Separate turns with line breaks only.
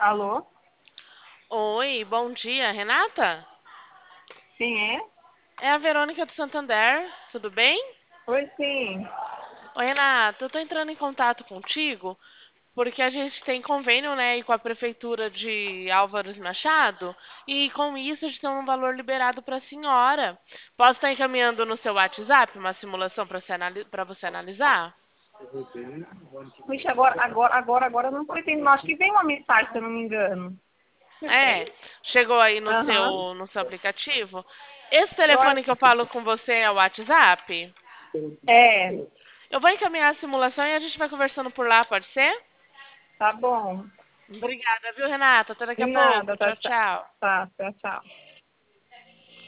Alô?
Oi, bom dia, Renata?
Quem é?
É a Verônica do Santander, tudo bem?
Oi, sim.
Oi, Renata, eu tô entrando em contato contigo porque a gente tem convênio, né, aí com a Prefeitura de Álvares Machado e com isso a gente tem um valor liberado para a senhora. Posso estar encaminhando no seu WhatsApp uma simulação para você analisar?
Puxa, agora eu não estou entendendo. Acho que vem uma mensagem, se eu não me engano.
É, chegou aí no
Aham.
seu aplicativo. Esse
Eu
telefone
acho.
que eu falo com você é o WhatsApp?
É,
Eu vou encaminhar a simulação e a gente vai conversando por lá, pode ser?
tá bom.
Obrigada, viu, Renata? Até daqui
De
a pouco.
nada, tá,
Tchau,
tá,
tchau.
tá, tchau, tchau.